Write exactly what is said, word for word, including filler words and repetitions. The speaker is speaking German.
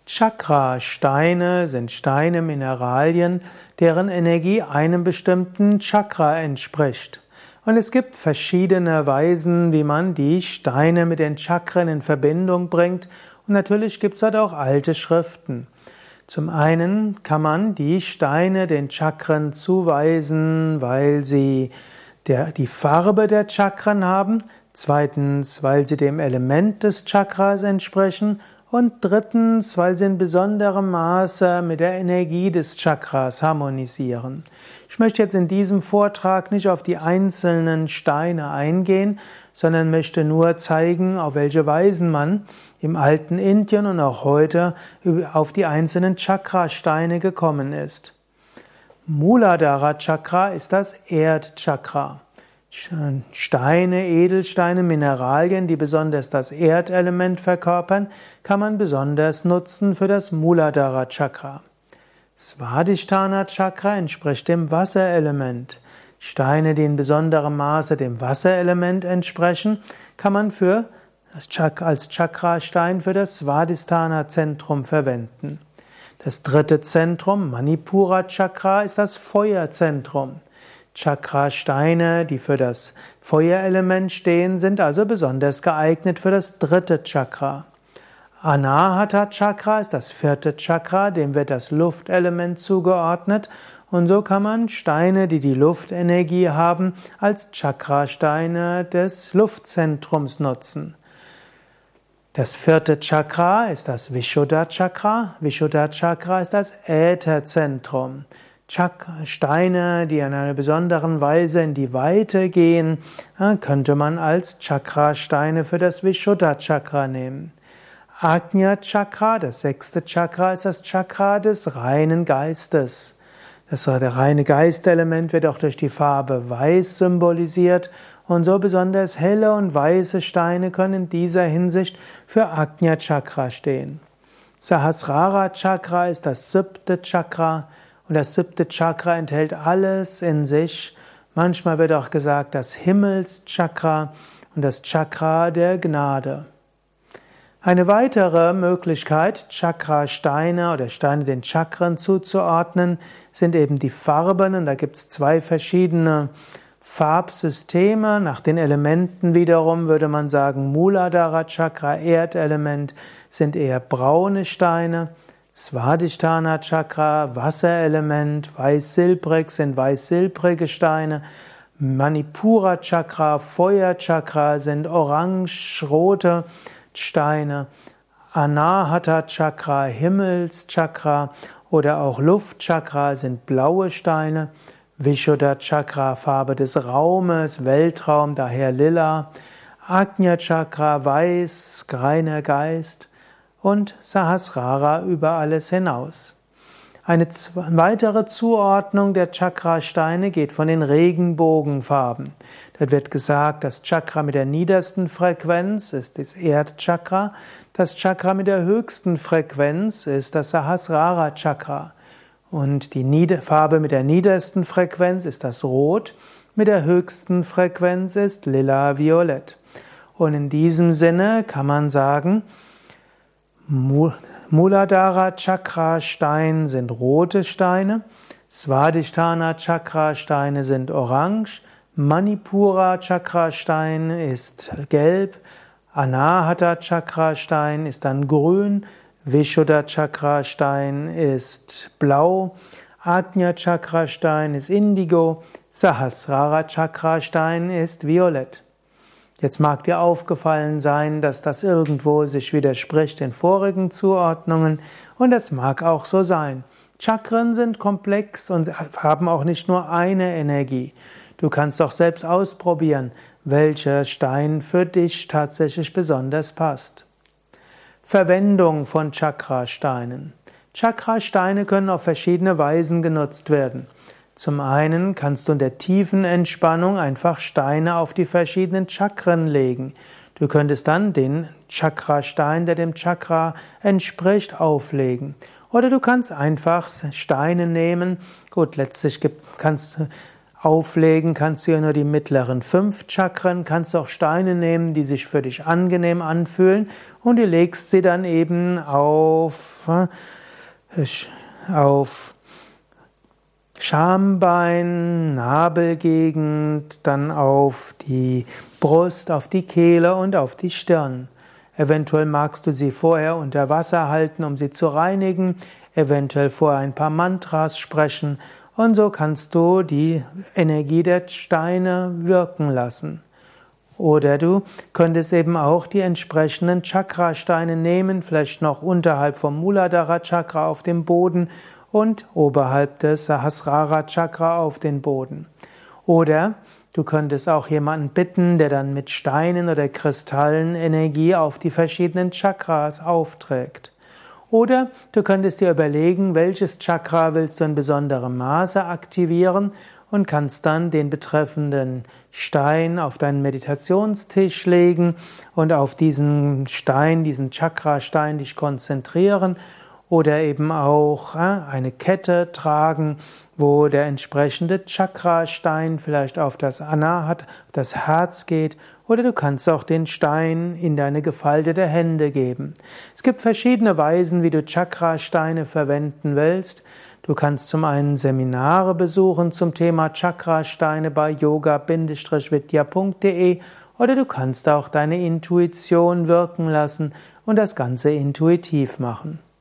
Chakra-Steine sind Steine, Mineralien, deren Energie einem bestimmten Chakra entspricht. Und es gibt verschiedene Weisen, wie man die Steine mit den Chakren in Verbindung bringt. Und natürlich gibt es dort auch alte Schriften. Zum einen kann man die Steine den Chakren zuweisen, weil sie der, die Farbe der Chakren haben. Zweitens, weil sie dem Element des Chakras entsprechen. Und drittens, weil sie in besonderem Maße mit der Energie des Chakras harmonisieren. Ich möchte jetzt in diesem Vortrag nicht auf die einzelnen Steine eingehen, sondern möchte nur zeigen, auf welche Weisen man im alten Indien und auch heute auf die einzelnen Chakra-Steine gekommen ist. Muladhara Chakra ist das Erdchakra. Steine, Edelsteine, Mineralien, die besonders das Erdelement verkörpern, kann man besonders nutzen für das Muladhara Chakra. Svadhisthana Chakra entspricht dem Wasserelement. Steine, die in besonderem Maße dem Wasserelement entsprechen, kann man für als Chakrastein für das Svadhisthana Zentrum verwenden. Das dritte Zentrum, Manipura Chakra, ist das Feuerzentrum. Chakrasteine, die für das Feuerelement stehen, sind also besonders geeignet für das dritte Chakra. Anahata Chakra ist das vierte Chakra, dem wird das Luftelement zugeordnet. Und so kann man Steine, die die Luftenergie haben, als Chakrasteine des Luftzentrums nutzen. Das vierte Chakra ist das Vishuddha Chakra. Vishuddha Chakra ist das Ätherzentrum. Steine, die in einer besonderen Weise in die Weite gehen, könnte man als Chakrasteine für das Vishuddha Chakra nehmen. Ajna Chakra, das sechste Chakra, ist das Chakra des reinen Geistes. Das reine Geistelement wird auch durch die Farbe Weiß symbolisiert und so besonders helle und weiße Steine können in dieser Hinsicht für Ajna Chakra stehen. Sahasrara Chakra ist das siebte Chakra. Und das siebte Chakra enthält alles in sich. Manchmal wird auch gesagt, das Himmelschakra und das Chakra der Gnade. Eine weitere Möglichkeit, Chakrasteine oder Steine den Chakren zuzuordnen, sind eben die Farben. Und da gibt es zwei verschiedene Farbsysteme. Nach den Elementen wiederum würde man sagen, Muladhara Chakra, Erdelement, sind eher braune Steine. Svadhisthana Chakra, Wasserelement, weiß-silbrig sind weiß-silbrige Steine. Manipura Chakra, Feuerchakra sind orange-rote Steine. Anahata Chakra, Himmelschakra oder auch Luftchakra sind blaue Steine. Vishuddha Chakra, Farbe des Raumes, Weltraum, daher lila. Ajna Chakra, weiß, reiner Geist. Und Sahasrara über alles hinaus. Eine weitere Zuordnung der Chakrasteine geht von den Regenbogenfarben. Dort wird gesagt, das Chakra mit der niedersten Frequenz ist das Erdchakra, das Chakra mit der höchsten Frequenz ist das Sahasrara Chakra und die Farbe mit der niedersten Frequenz ist das Rot, mit der höchsten Frequenz ist lila-violett. Und in diesem Sinne kann man sagen, Muladhara Chakra Stein sind rote Steine, Svadhisthana Chakra Steine sind orange, Manipura Chakra Stein ist gelb, Anahata Chakra Stein ist dann grün, Vishuddha Chakra Stein ist blau, Ajna Chakra Stein ist indigo, Sahasrara Chakra Stein ist violett. Jetzt mag dir aufgefallen sein, dass das irgendwo sich widerspricht den vorigen Zuordnungen und das mag auch so sein. Chakren sind komplex und haben auch nicht nur eine Energie. Du kannst doch selbst ausprobieren, welcher Stein für dich tatsächlich besonders passt. Verwendung von Chakrasteinen. Chakrasteine können auf verschiedene Weisen genutzt werden. Zum einen kannst du in der tiefen Entspannung einfach Steine auf die verschiedenen Chakren legen. Du könntest dann den Chakrastein, der dem Chakra entspricht, auflegen. Oder du kannst einfach Steine nehmen. Gut, letztlich kannst du Auflegen kannst du ja nur die mittleren fünf Chakren, kannst auch Steine nehmen, die sich für dich angenehm anfühlen und du legst sie dann eben auf, auf Schambein, Nabelgegend, dann auf die Brust, auf die Kehle und auf die Stirn. Eventuell magst du sie vorher unter Wasser halten, um sie zu reinigen, eventuell vorher ein paar Mantras sprechen und so kannst du die Energie der Steine wirken lassen. Oder du könntest eben auch die entsprechenden Chakrasteine nehmen, vielleicht noch unterhalb vom Muladhara Chakra auf dem Boden und oberhalb des Sahasrara Chakra auf den Boden. Oder du könntest auch jemanden bitten, der dann mit Steinen oder Kristallen Energie auf die verschiedenen Chakras aufträgt. Oder du könntest dir überlegen, welches Chakra willst du in besonderem Maße aktivieren und kannst dann den betreffenden Stein auf deinen Meditationstisch legen und auf diesen Stein, diesen Chakrastein dich konzentrieren. Oder eben auch eine Kette tragen, wo der entsprechende Chakrastein vielleicht auf das Anahat, das Herz geht. Oder du kannst auch den Stein in deine gefaltete Hände geben. Es gibt verschiedene Weisen, wie du Chakrasteine verwenden willst. Du kannst zum einen Seminare besuchen zum Thema Chakrasteine bei yoga vidya punkt de oder du kannst auch deine Intuition wirken lassen und das Ganze intuitiv machen.